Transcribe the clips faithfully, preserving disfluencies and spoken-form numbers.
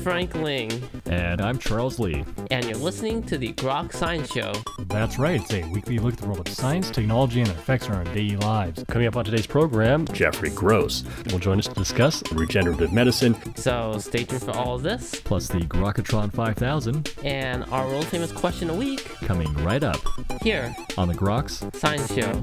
Frank Ling. And I'm Charles Lee. And you're listening to the Grok Science Show. That's right, it's a weekly look at the world of science, technology, and their effects on our daily lives. Coming up on today's program, Jeffrey Gross will join us to discuss regenerative medicine. So stay tuned for all of this. Plus the Grokatron five thousand. And our world-famous question a week. Coming right up. Here. On the Groks Science Show.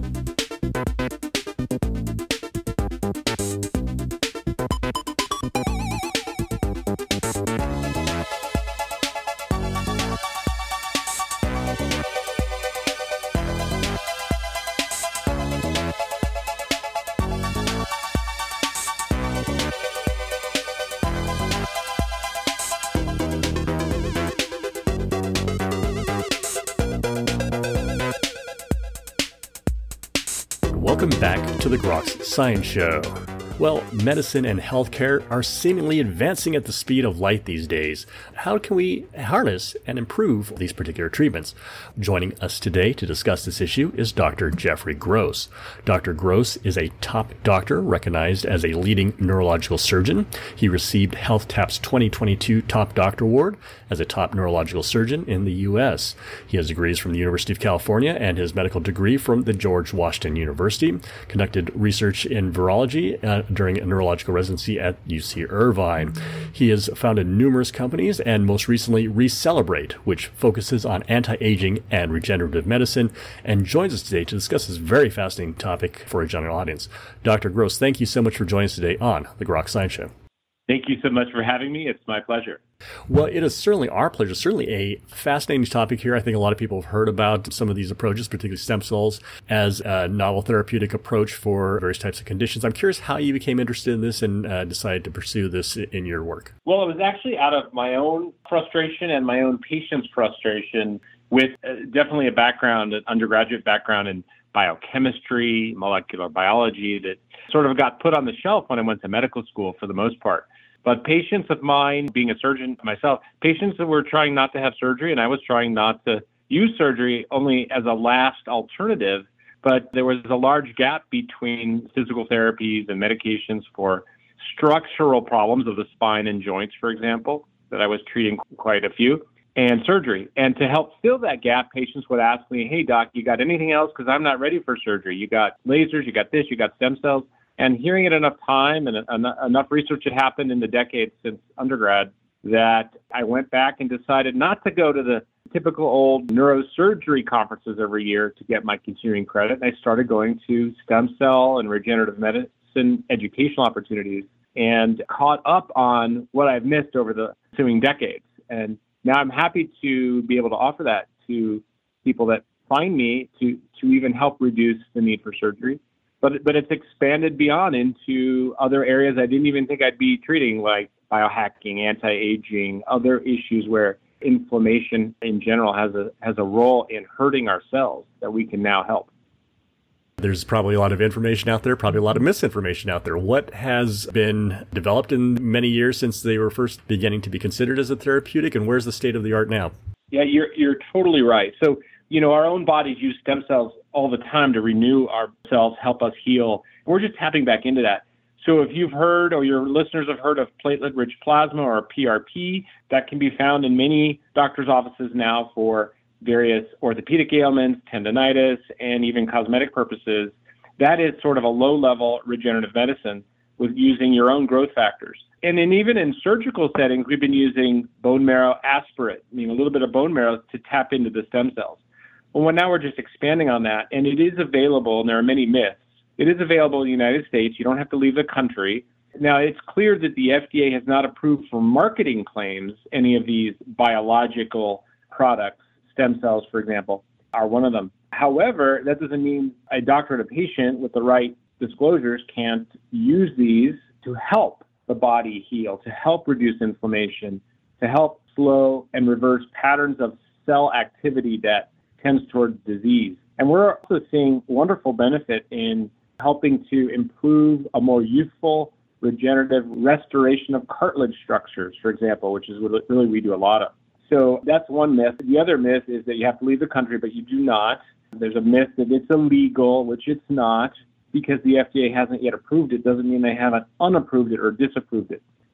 Welcome back to the Groks Science Show. Well, medicine and healthcare are seemingly advancing at the speed of light these days. How can we harness and improve these particular treatments? Joining us today to discuss this issue is Doctor Jeffrey Gross. Doctor Gross is a top doctor recognized as a leading neurological surgeon. He received HealthTap's twenty twenty-two Top Doctor Award as a top neurological surgeon in the U S. He has degrees from the University of California and his medical degree from the George Washington University. Conducted research in virology uh, during a neurological residency at U C Irvine. He has founded numerous companies and most recently Recelebrate, which focuses on anti-aging and regenerative medicine, and joins us today to discuss this very fascinating topic for a general audience. Doctor Gross, thank you so much for joining us today on the Grok Science Show. Thank you so much for having me. It's my pleasure. Well, it is certainly our pleasure. Certainly a fascinating topic here. I think a lot of people have heard about some of these approaches, particularly stem cells, as a novel therapeutic approach for various types of conditions. I'm curious how you became interested in this and uh, decided to pursue this in your work. Well, it was actually out of my own frustration and my own patient's frustration with uh, definitely a background, an undergraduate background in biochemistry, molecular biology that sort of got put on the shelf when I went to medical school for the most part. But patients of mine, being a surgeon myself, patients that were trying not to have surgery, and I was trying not to use surgery only as a last alternative, but there was a large gap between physical therapies and medications for structural problems of the spine and joints, for example, that I was treating quite a few, and surgery. And to help fill that gap, patients would ask me, hey, doc, you got anything else? Because I'm not ready for surgery. You got lasers, you got this, you got stem cells. And hearing it enough time and en- enough research had happened in the decades since undergrad that I went back and decided not to go to the typical old neurosurgery conferences every year to get my continuing credit. And I started going to stem cell and regenerative medicine educational opportunities and caught up on what I've missed over the ensuing decades. And now I'm happy to be able to offer that to people that find me to, to even help reduce the need for surgery. But but it's expanded beyond into other areas I didn't even think I'd be treating, like biohacking, anti-aging, other issues where inflammation in general has a has a role in hurting our cells that we can now help. There's probably a lot of information out there, probably a lot of misinformation out there. What has been developed in many years since they were first beginning to be considered as a therapeutic, and where's the state of the art now? Yeah, you're you're totally right. So, you know, our own bodies use stem cells all the time to renew our cells, help us heal. We're just tapping back into that. So if you've heard or your listeners have heard of platelet-rich plasma or P R P, that can be found in many doctors' offices now for various orthopedic ailments, tendonitis, and even cosmetic purposes. That is sort of a low-level regenerative medicine with using your own growth factors. And then even in surgical settings, we've been using bone marrow aspirate, I mean, a little bit of bone marrow to tap into the stem cells. Well, now we're just expanding on that, and it is available, and there are many myths. It is available in the United States. You don't have to leave the country. Now, it's clear that the F D A has not approved for marketing claims any of these biological products. Stem cells, for example, are one of them. However, that doesn't mean a doctor and a patient with the right disclosures can't use these to help the body heal, to help reduce inflammation, to help slow and reverse patterns of cell activity that tends towards disease. And we're also seeing wonderful benefit in helping to improve a more youthful, regenerative restoration of cartilage structures, for example, which is what really we do a lot of. So that's one myth. The other myth is that you have to leave the country, but you do not. There's a myth that it's illegal, which it's not. Because the F D A hasn't yet approved it doesn't mean they haven't unapproved it or disapproved it.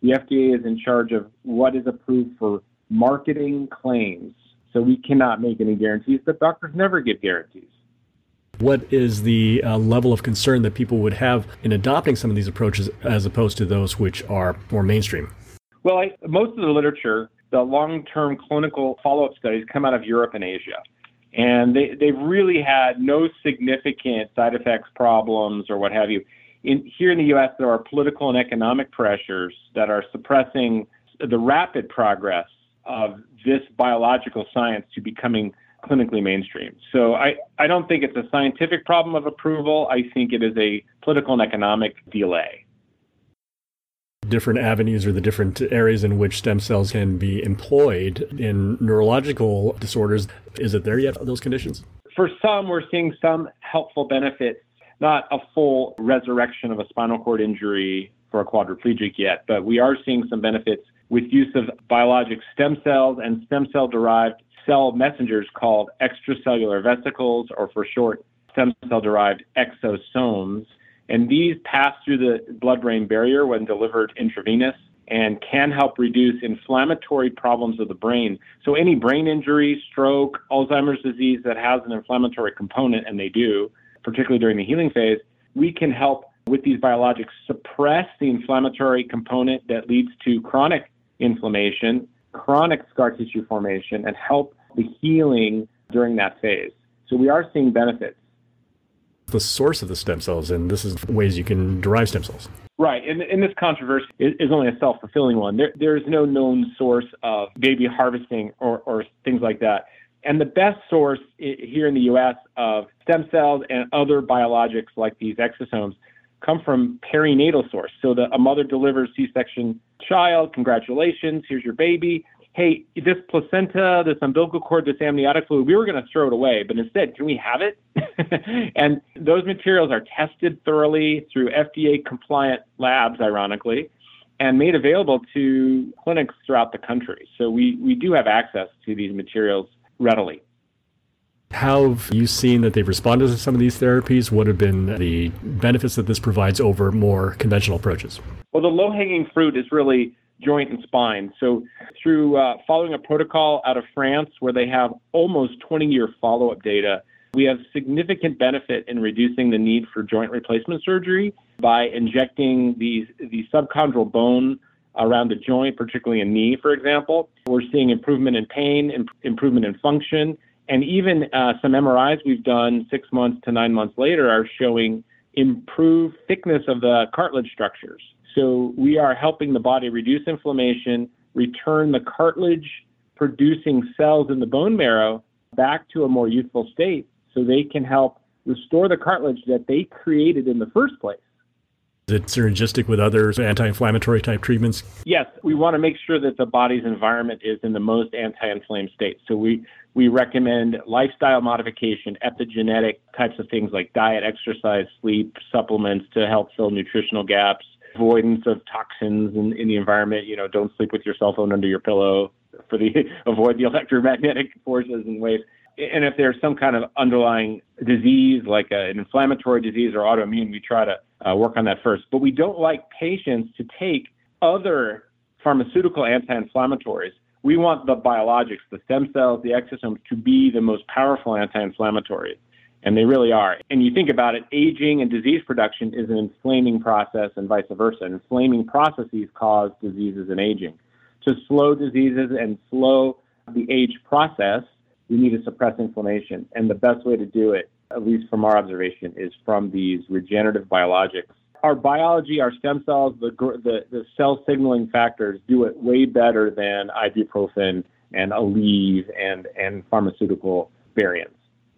The F D A is in charge of what is approved for marketing claims. So we cannot make any guarantees, but doctors never give guarantees. What is the uh, level of concern that people would have in adopting some of these approaches as opposed to those which are more mainstream? Well, I, most of the literature, the long-term clinical follow-up studies come out of Europe and Asia. And they, they've really had no significant side effects problems or what have you. In, here in the U S, there are political and economic pressures that are suppressing the rapid progress of this biological science to becoming clinically mainstream. So I, I don't think it's a scientific problem of approval. I think it is a political and economic delay. Different avenues or the different areas in which stem cells can be employed in neurological disorders. Is it there yet, those conditions? For some, we're seeing some helpful benefits, not a full resurrection of a spinal cord injury for a quadriplegic yet, but we are seeing some benefits with use of biologic stem cells and stem cell-derived cell messengers called extracellular vesicles, or for short, stem cell-derived exosomes. And these pass through the blood-brain barrier when delivered intravenous and can help reduce inflammatory problems of the brain. So any brain injury, stroke, Alzheimer's disease that has an inflammatory component, and they do, particularly during the healing phase, we can help with these biologics suppress the inflammatory component that leads to chronic inflammation, chronic scar tissue formation, and help the healing during that phase. So we are seeing benefits. The source of the stem cells, and this is ways you can derive stem cells. Right, and, and this controversy is, is only a self-fulfilling one. There, there is no known source of baby harvesting or, or things like that. And the best source I- here in the U S of stem cells and other biologics like these exosomes come from perinatal source. So the, a mother delivers C-section child, congratulations, here's your baby. Hey, this placenta, this umbilical cord, this amniotic fluid, we were going to throw it away, but instead, can we have it? And those materials are tested thoroughly through F D A-compliant labs, ironically, and made available to clinics throughout the country. So we, we do have access to these materials readily. How have you seen that they've responded to some of these therapies? What have been the benefits that this provides over more conventional approaches? Well, the low-hanging fruit is really joint and spine. So through uh, following a protocol out of France where they have almost twenty-year follow-up data, we have significant benefit in reducing the need for joint replacement surgery by injecting these the subchondral bone around the joint, particularly a knee, for example. We're seeing improvement in pain, imp- improvement in function, and even uh, some M R Is we've done six months to nine months later are showing improved thickness of the cartilage structures. So we are helping the body reduce inflammation, return the cartilage-producing cells in the bone marrow back to a more youthful state so they can help restore the cartilage that they created in the first place. Is it synergistic with other anti-inflammatory type treatments? Yes, we want to make sure that the body's environment is in the most anti-inflamed state. So we, we recommend lifestyle modification, epigenetic types of things like diet, exercise, sleep, supplements to help fill nutritional gaps, avoidance of toxins in, in the environment. You know, don't sleep with your cell phone under your pillow for the avoid the electromagnetic forces and waves. And if there's some kind of underlying disease, like a, an inflammatory disease or autoimmune, we try to uh, work on that first. But we don't like patients to take other pharmaceutical anti-inflammatories. We want the biologics, the stem cells, the exosomes, to be the most powerful anti-inflammatory. And they really are. And you think about it, aging and disease production is an inflaming process and vice versa. Inflaming processes cause diseases and aging. To slow diseases and slow the age process, we need to suppress inflammation. And the best way to do it, at least from our observation, is from these regenerative biologics. Our biology, our stem cells, the, the, the cell signaling factors do it way better than ibuprofen and Aleve and, and pharmaceutical variants.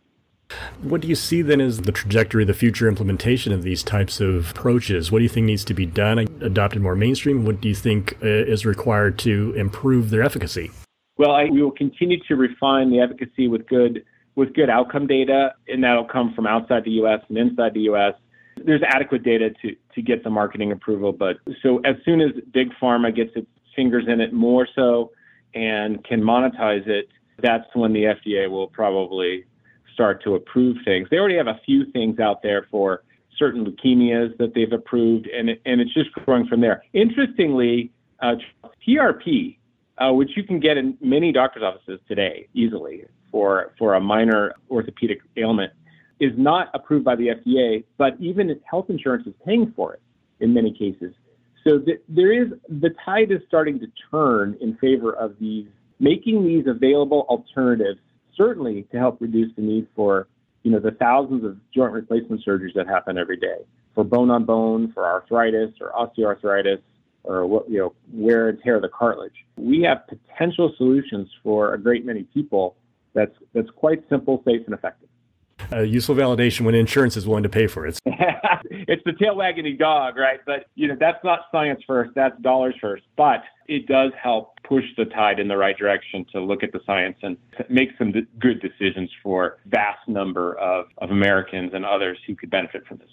What do you see then as the trajectory, the future implementation of these types of approaches? What do you think needs to be done, adopted more mainstream? What do you think uh, is required to improve their efficacy? Well, I, we will continue to refine the efficacy with good with good outcome data, and that'll come from outside the U S and inside the U S. There's adequate data to, to get the marketing approval, but so as soon as Big Pharma gets its fingers in it more so and can monetize it, that's when the F D A will probably start to approve things. They already have a few things out there for certain leukemias that they've approved, and it, and it's just growing from there. Interestingly, Uh, P R P, uh, which you can get in many doctor's offices today easily for, for a minor orthopedic ailment, is not approved by the F D A, but even health insurance is paying for it in many cases. So th- there is, the tide is starting to turn in favor of these, making these available alternatives, certainly to help reduce the need for, you know, the thousands of joint replacement surgeries that happen every day for bone on bone, for arthritis or osteoarthritis, or what, you know, wear and tear of the cartilage. We have potential solutions for a great many people that's that's quite simple, safe, and effective. Uh, useful validation when insurance is willing to pay for it. It's the tail wagging the dog, right? But, you know, that's not science first, that's dollars first. But it does help push the tide in the right direction to look at the science and make some d- good decisions for vast number of, of Americans and others who could benefit from this.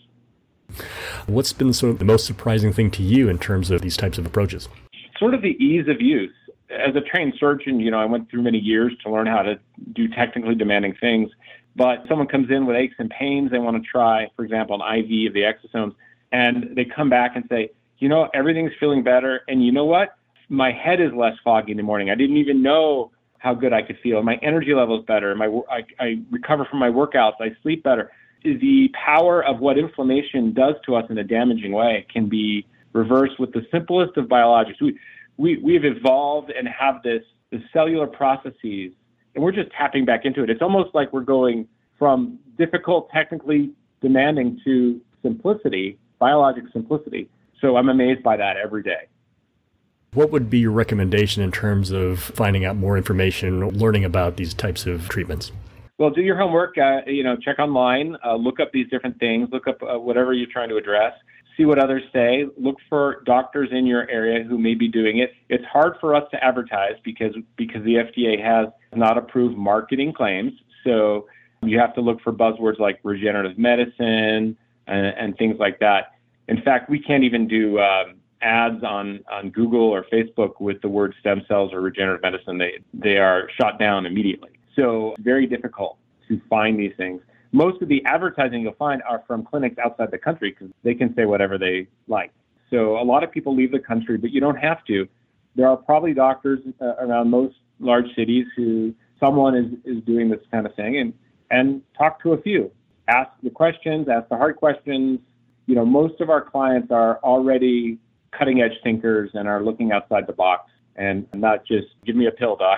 What's been sort of the most surprising thing to you in terms of these types of approaches? Sort of the ease of use. As a trained surgeon, you know, I went through many years to learn how to do technically demanding things. But someone comes in with aches and pains, they want to try, for example, an I V of the exosomes, and they come back and say, you know, everything's feeling better. And you know what? My head is less foggy in the morning. I didn't even know how good I could feel. My energy level is better. My, I, I recover from my workouts. I sleep better. The power of what inflammation does to us in a damaging way can be reversed with the simplest of biologics. We, we, we've evolved and have this, this cellular processes, and we're just tapping back into it. It's almost like we're going from difficult, technically demanding to simplicity, biologic simplicity. So I'm amazed by that every day. What would be your recommendation in terms of finding out more information, learning about these types of treatments? Well, do your homework, uh, you know, check online, uh, look up these different things, look up uh, whatever you're trying to address, see what others say, look for doctors in your area who may be doing it. It's hard for us to advertise because, because the F D A has not approved marketing claims. So you have to look for buzzwords like regenerative medicine and, and things like that. In fact, we can't even do um, ads on, on Google or Facebook with the word stem cells or regenerative medicine. They, they are shot down immediately. So very difficult to find these things. Most of the advertising you'll find are from clinics outside the country because they can say whatever they like. So a lot of people leave the country, but you don't have to. There are probably doctors uh, around most large cities who someone is, is doing this kind of thing, and, and talk to a few. Ask the questions, ask the hard questions. You know, most of our clients are already cutting edge thinkers and are looking outside the box and not just give me a pill, doc.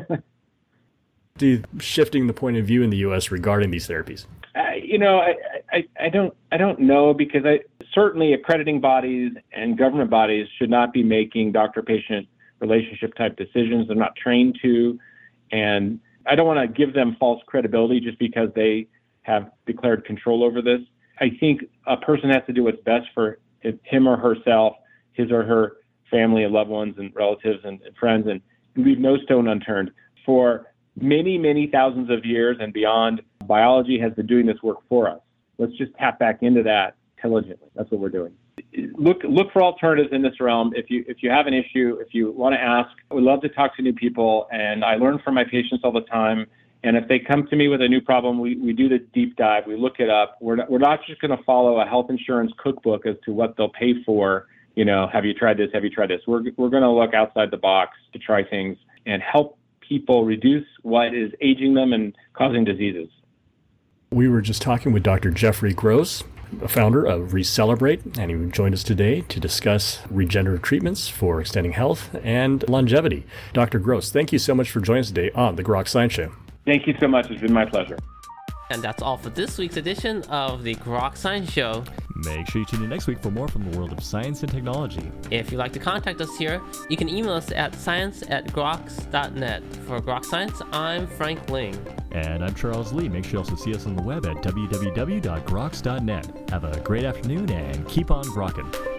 Shifting the point of view in the U S regarding these therapies? Uh, you know, I, I, I don't I don't know because I certainly accrediting bodies and government bodies should not be making doctor-patient relationship type decisions. They're not trained to, and I don't want to give them false credibility just because they have declared control over this. I think a person has to do what's best for him or herself, his or her family and loved ones and relatives and, and friends, and leave no stone unturned. For many, many thousands of years and beyond, biology has been doing this work for us. Let's just tap back into that intelligently. That's what we're doing. Look look for alternatives in this realm. If you if you have an issue, if you want to ask, I would love to talk to new people, and I learn from my patients all the time. And if they come to me with a new problem, we, we do the deep dive. We look it up. We're not, we're not just going to follow a health insurance cookbook as to what they'll pay for. You know, have you tried this? Have you tried this? We're we're going to look outside the box to try things and help people reduce what is aging them and causing diseases. We were just talking with Doctor Jeffrey Gross, founder of Recelebrate, and he joined us today to discuss regenerative treatments for extending health and longevity. Doctor Gross, thank you so much for joining us today on the Grok Science Show. Thank you so much. It's been my pleasure. And that's all for this week's edition of the Grok Science Show. Make sure you tune in next week for more from the world of science and technology. If you'd like to contact us here, you can email us at science at groks dot net. For Grok Science, I'm Frank Ling. And I'm Charles Lee. Make sure you also see us on the web at w w w dot groks dot net. Have a great afternoon and keep on grokking.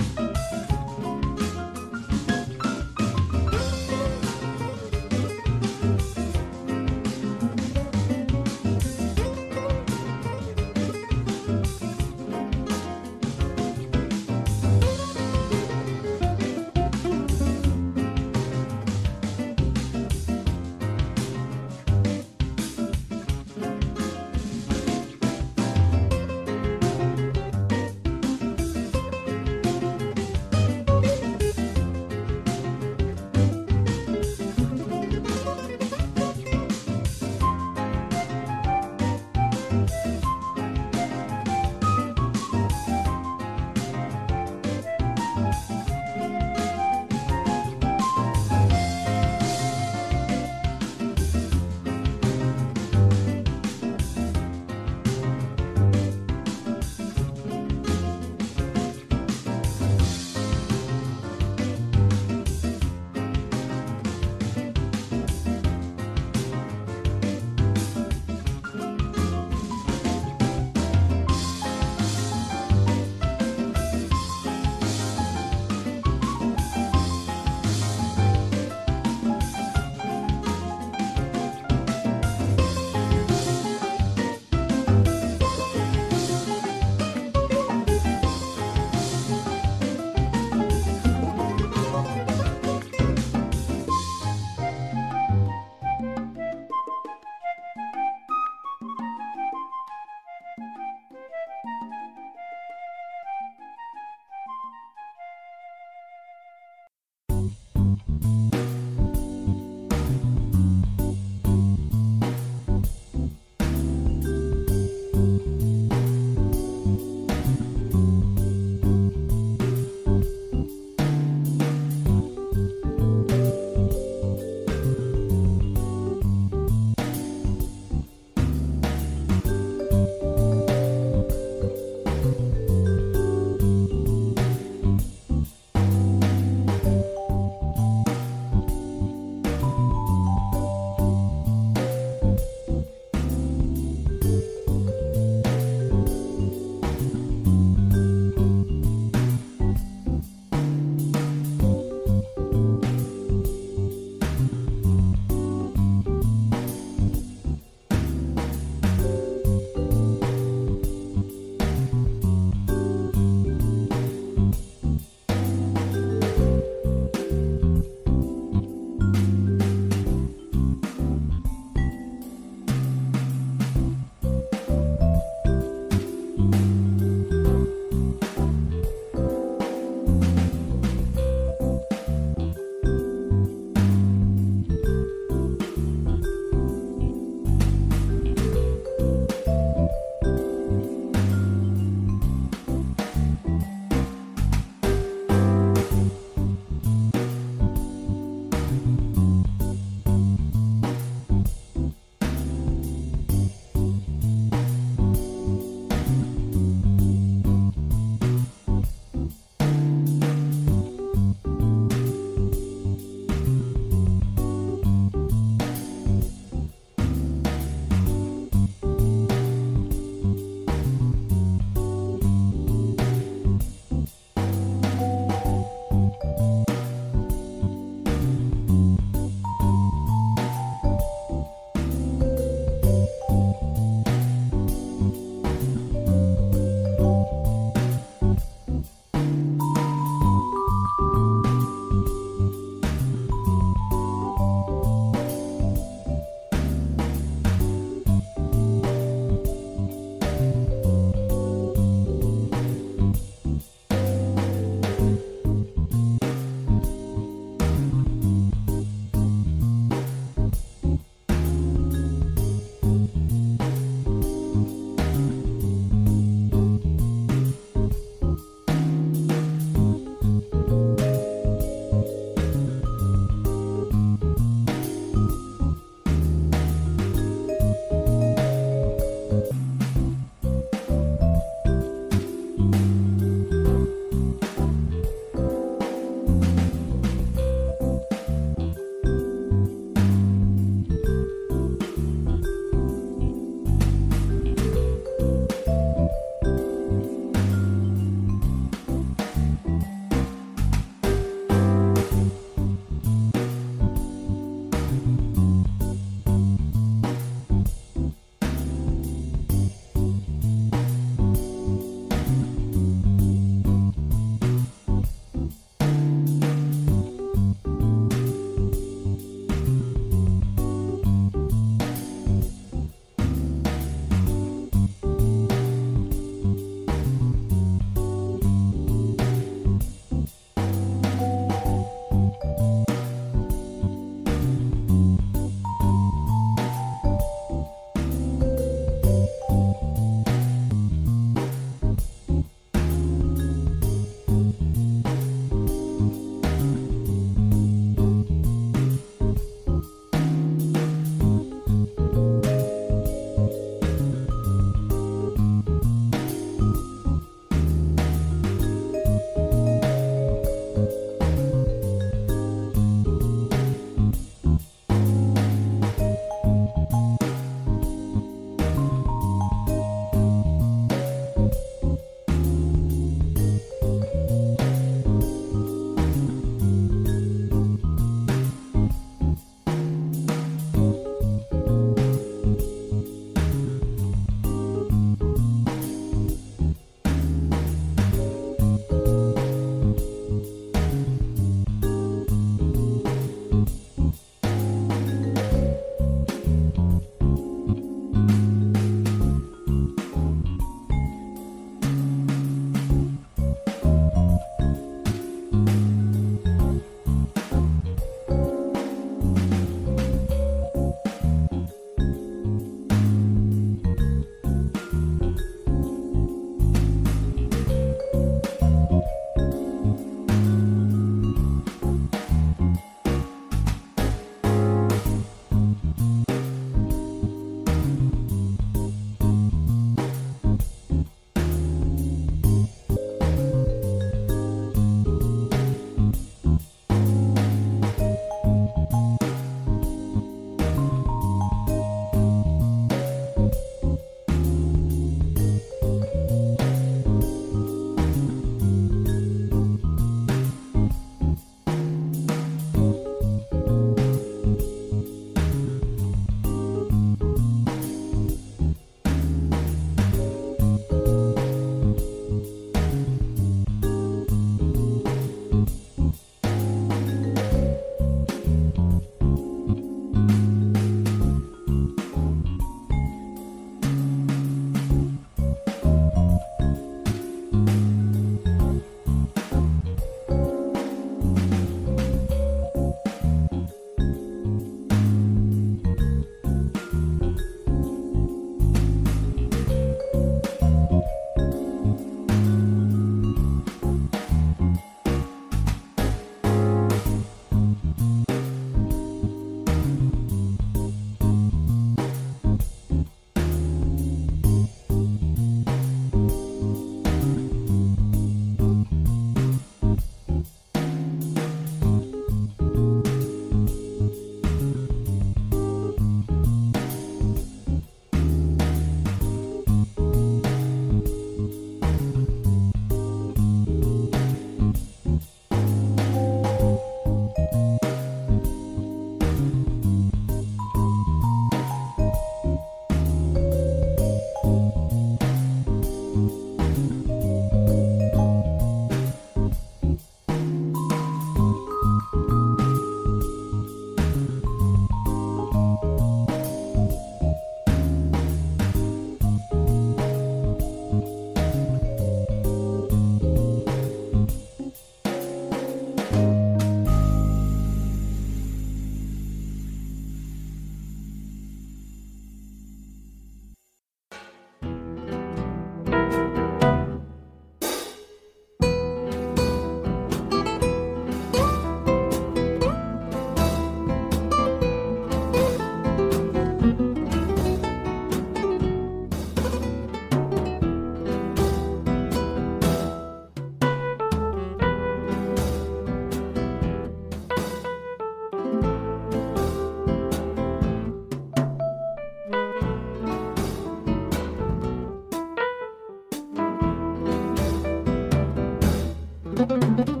Bye.